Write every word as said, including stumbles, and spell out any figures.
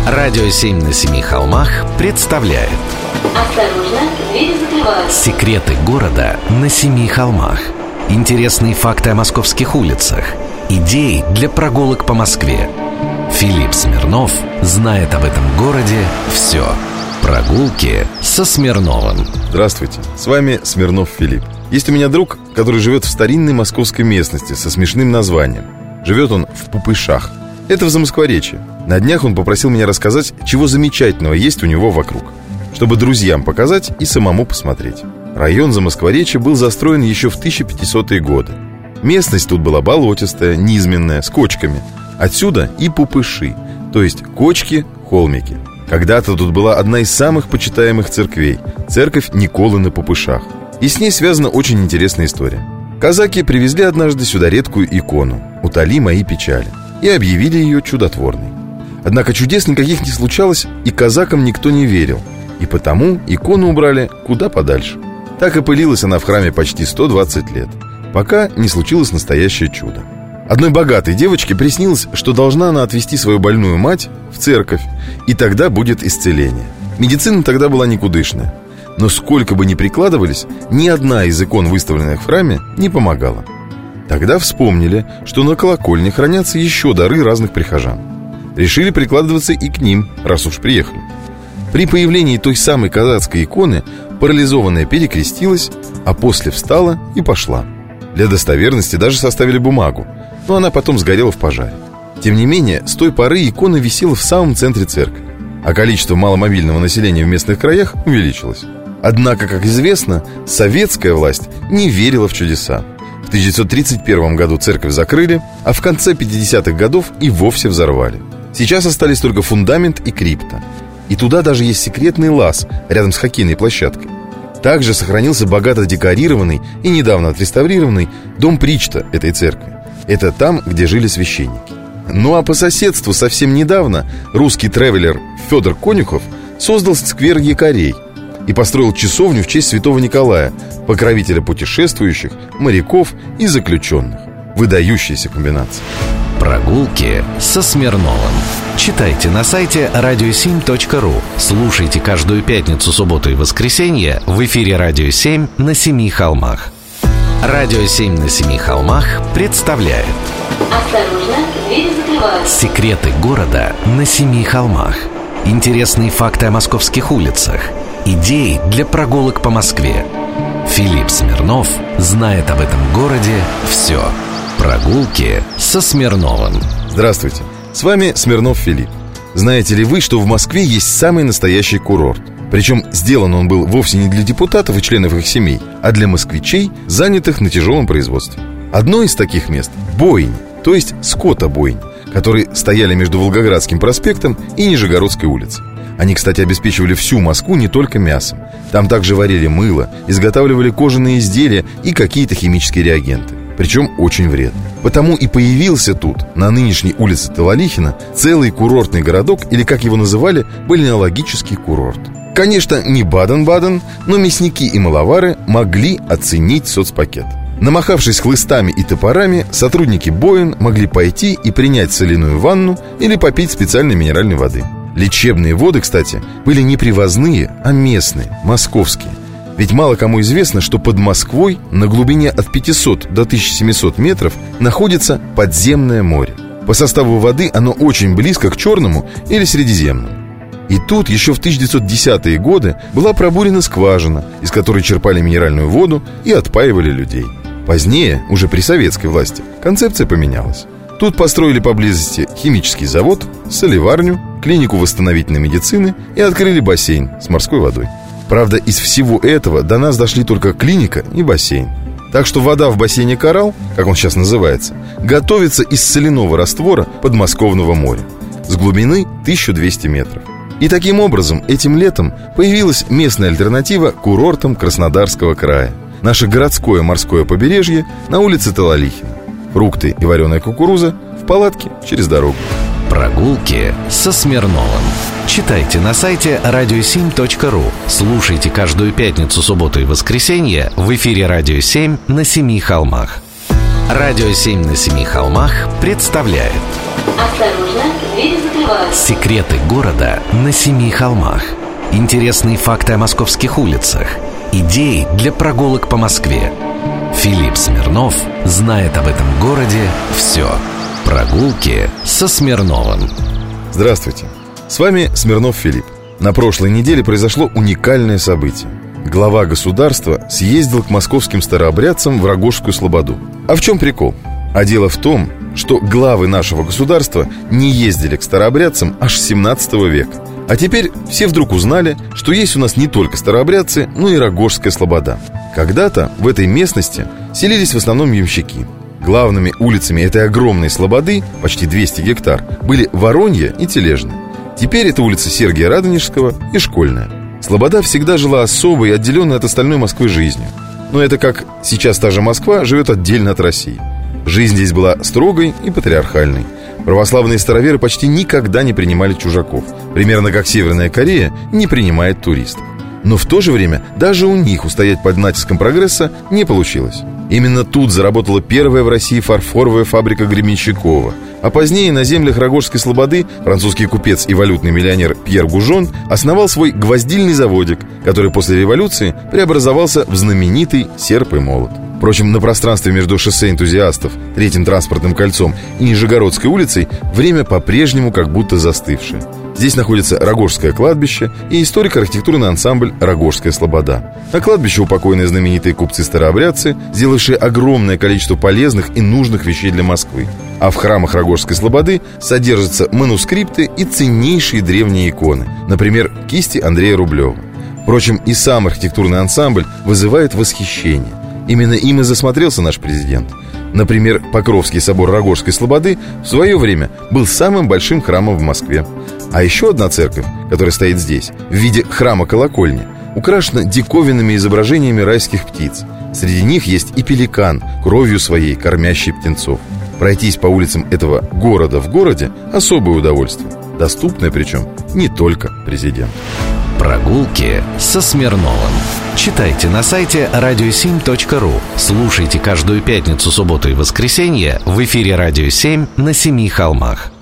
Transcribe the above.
Радио семь на семи холмах представляет. Осторожно, двери закрываются. Секреты города на семи холмах. Интересные факты о московских улицах. Идеи для прогулок по Москве. Филипп Смирнов знает об этом городе все. Прогулки со Смирновым. Здравствуйте, с вами Смирнов Филипп. Есть у меня друг, который живет в старинной московской местности со смешным названием. Живет он в Пупышах. Это в Замоскворечье. На днях он попросил меня рассказать, чего замечательного есть у него вокруг, чтобы друзьям показать и самому посмотреть. Район Замоскворечья был застроен еще в тысяча пятисотые годы. Местность тут была болотистая, низменная, с кочками. Отсюда и Пупыши, то есть кочки, холмики. Когда-то тут была одна из самых почитаемых церквей – церковь Николы на Пупышах. И с ней связана очень интересная история. Казаки привезли однажды сюда редкую икону «Утоли мои печали» и объявили ее чудотворной. Однако чудес никаких не случалось, и казакам никто не верил, и потому икону убрали куда подальше. Так и пылилась она в храме почти сто двадцать лет, пока не случилось настоящее чудо. Одной богатой девочке приснилось, что должна она отвезти свою больную мать в церковь, и тогда будет исцеление. Медицина тогда была никудышная, но сколько бы ни прикладывались, ни одна из икон, выставленных в храме, не помогала. Тогда вспомнили, что на колокольне хранятся еще дары разных прихожан. Решили прикладываться и к ним, раз уж приехали. При появлении той самой казацкой иконы парализованная перекрестилась, а после встала и пошла. Для достоверности даже составили бумагу, но она потом сгорела в пожаре. Тем не менее, с той поры икона висела в самом центре церкви, а количество маломобильного населения в местных краях увеличилось. Однако, как известно, советская власть не верила в чудеса. В тысяча девятьсот тридцать первом году церковь закрыли, а в конце пятидесятых годов и вовсе взорвали. Сейчас остались только фундамент и крипта. И туда даже есть секретный лаз рядом с хоккейной площадкой. Также сохранился богато декорированный и недавно отреставрированный дом Причта этой церкви. Это там, где жили священники. Ну а по соседству совсем недавно русский тревелер Федор Конюхов создал сквер якорей и построил часовню в честь святого Николая, покровителя путешествующих, моряков и заключенных. Выдающаяся комбинация. Прогулки со Смирновым. Читайте на сайте радио семь точка ру. Слушайте каждую пятницу, субботу и воскресенье в эфире «Радио семь» на семи холмах. «Радио семь» на семи холмах представляет. Осторожно, двери закрываются. Секреты города на семи холмах. Интересные факты о московских улицах. Идеи для прогулок по Москве. Филипп Смирнов знает об этом городе все. Прогулки со Смирновым. Здравствуйте, с вами Смирнов Филипп. Знаете ли вы, что в Москве есть самый настоящий курорт? Причем сделан он был вовсе не для депутатов и членов их семей, а для москвичей, занятых на тяжелом производстве. Одно из таких мест – бойни, то есть скотобойни, которые стояли между Волгоградским проспектом и Нижегородской улицей. Они, кстати, обеспечивали всю Москву не только мясом. Там также варили мыло, изготавливали кожаные изделия и какие-то химические реагенты. Причем очень вредно. Потому и появился тут, на нынешней улице Талалихина, целый курортный городок, или, как его называли, бальнеологический курорт. Конечно, не Баден-Баден, но мясники и маловары могли оценить соцпакет. Намахавшись хлыстами и топорами, сотрудники боин могли пойти и принять соляную ванну или попить специальной минеральной воды. Лечебные воды, кстати, были не привозные, а местные, московские. Ведь мало кому известно, что под Москвой на глубине от пятисот до тысячи семисот метров находится подземное море. По составу воды оно очень близко к Черному или Средиземному. И тут еще в тысяча девятьсот десятые годы была пробурена скважина, из которой черпали минеральную воду и отпаивали людей. Позднее, уже при советской власти, концепция поменялась. Тут построили поблизости химический завод, солеварню, клинику восстановительной медицины и открыли бассейн с морской водой. Правда, из всего этого до нас дошли только клиника и бассейн. Так что вода в бассейне «Коралл», как он сейчас называется, готовится из соляного раствора подмосковного моря с глубины тысяча двести метров. И таким образом этим летом появилась местная альтернатива курортам Краснодарского края. Наше городское морское побережье на улице Талалихина. Фрукты и вареная кукуруза в палатке через дорогу. Прогулки со Смирновым. Читайте на сайте радио семь точка ру. Слушайте каждую пятницу, субботу и воскресенье в эфире «Радио семь» на семи холмах. «Радио семь» на семи холмах представляет. Осторожно, двери закрываются. Секреты города на семи холмах. Интересные факты о московских улицах. Идеи для прогулок по Москве. Филипп Смирнов знает об этом городе все. Прогулки со Смирновым. Здравствуйте, с вами Смирнов Филипп. На прошлой неделе произошло уникальное событие. Глава государства съездил к московским старообрядцам в Рогожскую слободу. А в чем прикол? А дело в том, что главы нашего государства не ездили к старообрядцам аж с семнадцатого века. А теперь все вдруг узнали, что есть у нас не только старообрядцы, но и Рогожская слобода. Когда-то в этой местности селились в основном ямщики. Главными улицами этой огромной слободы, почти двести гектар, были Воронья и Тележная. Теперь это улица Сергия Радонежского и Школьная. Слобода всегда жила особой и отделенной от остальной Москвы жизнью. Но это как сейчас та же Москва живет отдельно от России. Жизнь здесь была строгой и патриархальной. Православные староверы почти никогда не принимали чужаков, примерно как Северная Корея не принимает туристов. Но в то же время даже у них устоять под натиском прогресса не получилось. Именно тут заработала первая в России фарфоровая фабрика Гребенщикова. А позднее на землях Рогожской слободы французский купец и валютный миллионер Пьер Гужон основал свой гвоздильный заводик, который после революции преобразовался в знаменитый «Серп и молот». Впрочем, на пространстве между шоссе энтузиастов, Третьим транспортным кольцом и Нижегородской улицей время по-прежнему как будто застывшее. Здесь находится Рогожское кладбище и историко-архитектурный ансамбль «Рогожская слобода». На кладбище упокоены знаменитые купцы-старообрядцы, сделавшие огромное количество полезных и нужных вещей для Москвы. А в храмах Рогожской слободы содержатся манускрипты и ценнейшие древние иконы, например, кисти Андрея Рублева. Впрочем, и сам архитектурный ансамбль вызывает восхищение. Именно им и засмотрелся наш президент. Например, Покровский собор Рогожской слободы в свое время был самым большим храмом в Москве. А еще одна церковь, которая стоит здесь, в виде храма-колокольни, украшена диковинными изображениями райских птиц. Среди них есть и пеликан, кровью своей кормящий птенцов. Пройтись по улицам этого города в городе – особое удовольствие, доступное причем не только президенту. Прогулки со Смирновым. Читайте на сайте радио семь точка ру. Слушайте каждую пятницу, субботу и воскресенье в эфире «Радио семь» на Семи холмах.